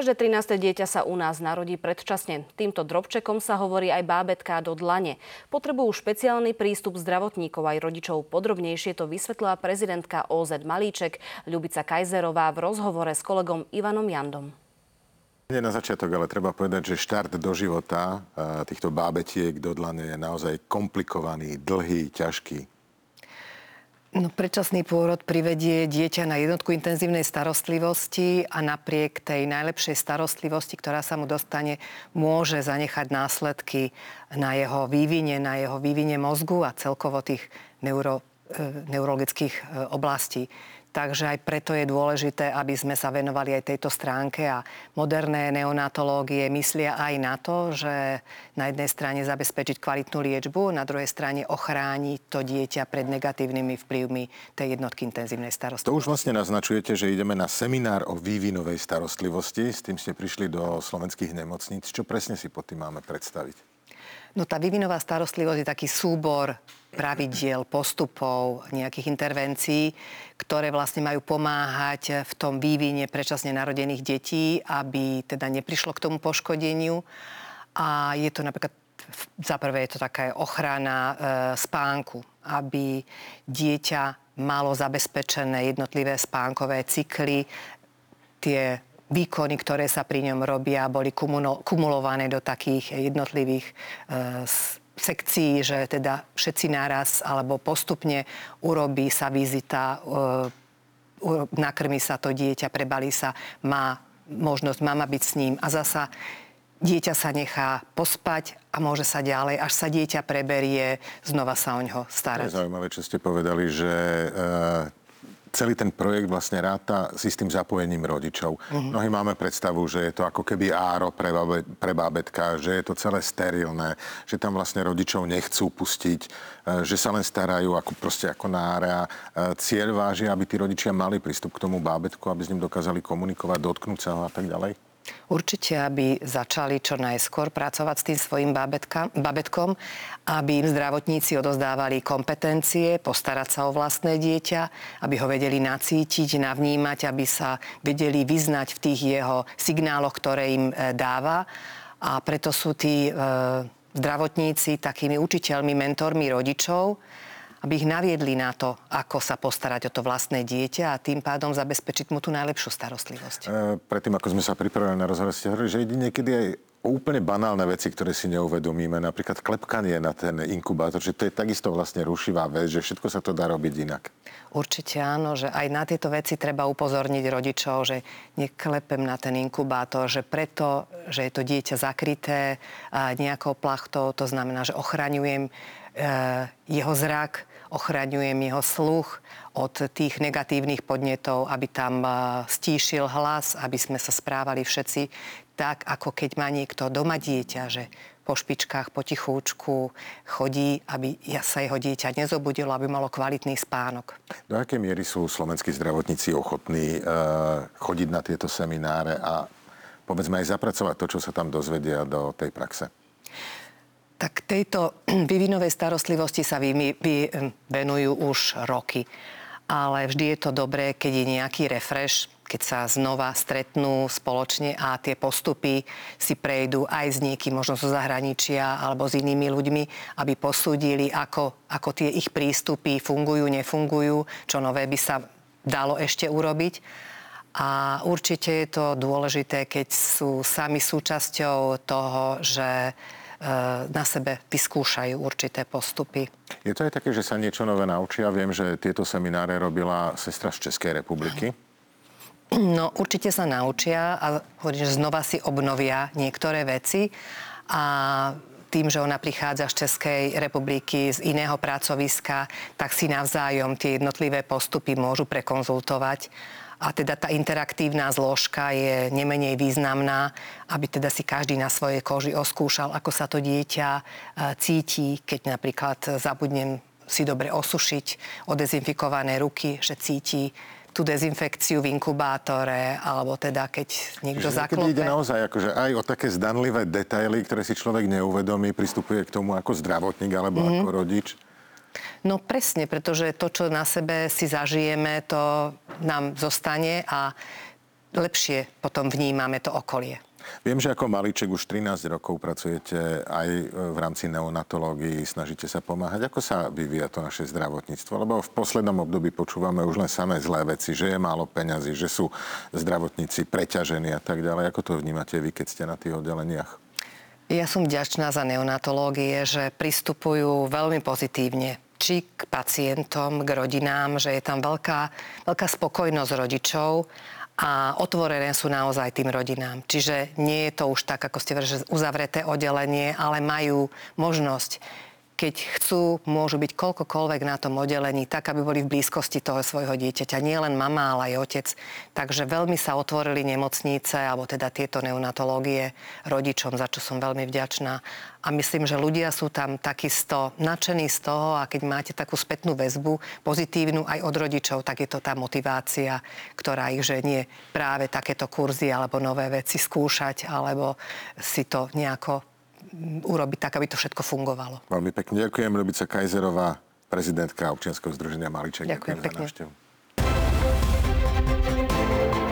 Každé 13. dieťa sa u nás narodí predčasne. Týmto drobčekom sa hovorí aj bábätká do dlane. Potrebujú špeciálny prístup zdravotníkov aj rodičov. Podrobnejšie to vysvetlila prezidentka OZ Malíček Ľubica Kajzerová v rozhovore s kolegom Ivanom Jandom. Nie na začiatok, ale treba povedať, že štart do života týchto bábetiek do dlane je naozaj komplikovaný, dlhý, ťažký. No, predčasný pôrod privedie dieťa na jednotku intenzívnej starostlivosti a napriek tej najlepšej starostlivosti, ktorá sa mu dostane, môže zanechať následky na jeho vývine mozgu a celkovo tých neurologických oblastí. Takže aj preto je dôležité, aby sme sa venovali aj tejto stránke a moderné neonatológie myslia aj na to, že na jednej strane zabezpečiť kvalitnú liečbu, na druhej strane ochrániť to dieťa pred negatívnymi vplyvmi tej jednotky intenzívnej starostlivosti. To už vlastne naznačujete, že ideme na seminár o vývinovej starostlivosti. S tým ste prišli do slovenských nemocníc. Čo presne si pod tým máme predstaviť? No, tá vývinová starostlivosť je taký súbor pravidiel, postupov, nejakých intervencií, ktoré vlastne majú pomáhať v tom vývine predčasne narodených detí, aby teda neprišlo k tomu poškodeniu. A je to napríklad, za prvé je to taká ochrana spánku, aby dieťa malo zabezpečené jednotlivé spánkové cykly, tie výkony, ktoré sa pri ňom robia, boli kumulované do takých jednotlivých sekcií, že teda všetci naraz alebo postupne urobí sa vizita, nakrmi sa to dieťa, prebalí sa, má možnosť mama byť s ním a zasa dieťa sa nechá pospať a môže sa ďalej, až sa dieťa preberie, znova sa o ňoho starať. Je zaujímavé, čo ste povedali, že celý ten projekt vlastne ráta s istým zapojením rodičov. Mnohí máme predstavu, že je to ako keby áro pre bábätka, že je to celé sterilné, že tam vlastne rodičov nechcú pustiť, že sa len starajú ako na área. Cieľ váži, aby tí rodičia mali prístup k tomu bábätku, aby s ním dokázali komunikovať, dotknúť sa ho a tak ďalej? Určite, aby začali čo najskôr pracovať s tým svojim bábätkom, aby im zdravotníci odozdávali kompetencie, postarať sa o vlastné dieťa, aby ho vedeli nacítiť, navnímať, aby sa vedeli vyznať v tých jeho signáloch, ktoré im dáva. A preto sú tí zdravotníci takými učiteľmi, mentormi rodičov, aby ich naviedli na to, ako sa postarať o to vlastné dieťa a tým pádom zabezpečiť mu tú najlepšiu starostlivosť. Predtým, ako sme sa pripravili na rozhovor, ste hovorili, že ide niekedy aj o úplne banálne veci, ktoré si neuvedomíme. Napríklad klepkanie na ten inkubátor, že to je takisto vlastne rušivá vec, že všetko sa to dá robiť inak. Určite áno, že aj na tieto veci treba upozorniť rodičov, že neklepem na ten inkubátor, že preto, že je to dieťa zakryté nejakou plachtou, to znamená, že ochraňujem jeho zrak, ochraňujem jeho sluch od tých negatívnych podnetov, aby tam stíšil hlas, aby sme sa správali všetci tak, ako keď má niekto doma dieťa, že po špičkách, potichúčku chodí, aby sa jeho dieťa nezobudilo, aby malo kvalitný spánok. Do akej miery sú slovenskí zdravotníci ochotní chodiť na tieto semináre a povedzme aj zapracovať to, čo sa tam dozvedia do tej praxe? Tak tejto vývinovej starostlivosti sa venujú už roky. Ale vždy je to dobré, keď je nejaký refresh, keď sa znova stretnú spoločne a tie postupy si prejdú aj s niekým, možno zo zahraničia alebo s inými ľuďmi, aby posúdili, ako tie ich prístupy fungujú, nefungujú, čo nové by sa dalo ešte urobiť. A určite je to dôležité, keď sú sami súčasťou toho, že na sebe vyskúšajú určité postupy. Je to aj také, že sa niečo nové naučia? Viem, že tieto semináre robila sestra z Českej republiky. No, určite sa naučia a hovorím, že znova si obnovia niektoré veci a tým, že ona prichádza z Českej republiky z iného pracoviska, tak si navzájom tie jednotlivé postupy môžu prekonzultovať. A teda tá interaktívna zložka je nemenej významná, aby teda si každý na svojej koži oskúšal, ako sa to dieťa cíti, keď napríklad zabudnem si dobre osušiť odezinfikované ruky, že cíti tú dezinfekciu v inkubátore, alebo teda keď niekto zaklope. Keď ide naozaj akože aj o také zdanlivé detaily, ktoré si človek neuvedomí, pristupuje k tomu ako zdravotník alebo ako rodič. No presne, pretože to, čo na sebe si zažijeme, to nám zostane a lepšie potom vnímame to okolie. Viem, že ako Malíček už 13 rokov pracujete aj v rámci neonatológii, snažíte sa pomáhať. Ako sa vyvíja to naše zdravotníctvo? Lebo v poslednom období počúvame už len samé zlé veci, že je málo peňazí, že sú zdravotníci preťažení a tak ďalej. Ako to vnímate vy, keď ste na tých oddeleniach? Ja som vďačná za neonatológie, že pristupujú veľmi pozitívne či k pacientom, k rodinám, že je tam veľká spokojnosť rodičov a otvorené sú naozaj tým rodinám. Čiže nie je to už tak, ako ste hovorili, že uzavreté oddelenie, ale majú možnosť, keď chcú, môžu byť koľkokoľvek na tom oddelení, tak, aby boli v blízkosti toho svojho dieťaťa. Nie len mama, ale aj otec. Takže veľmi sa otvorili nemocnice, alebo teda tieto neonatológie rodičom, za čo som veľmi vďačná. A myslím, že ľudia sú tam takisto nadšení z toho a keď máte takú spätnú väzbu, pozitívnu aj od rodičov, tak je to tá motivácia, ktorá ich ženie práve takéto kurzy alebo nové veci skúšať, alebo si to nejako urobiť tak, aby to všetko fungovalo. Veľmi pekne ďakujem. Ľubica Kajzerová, prezidentka občianskeho združenia Malíček. Ďakujem za pekne. návštevu.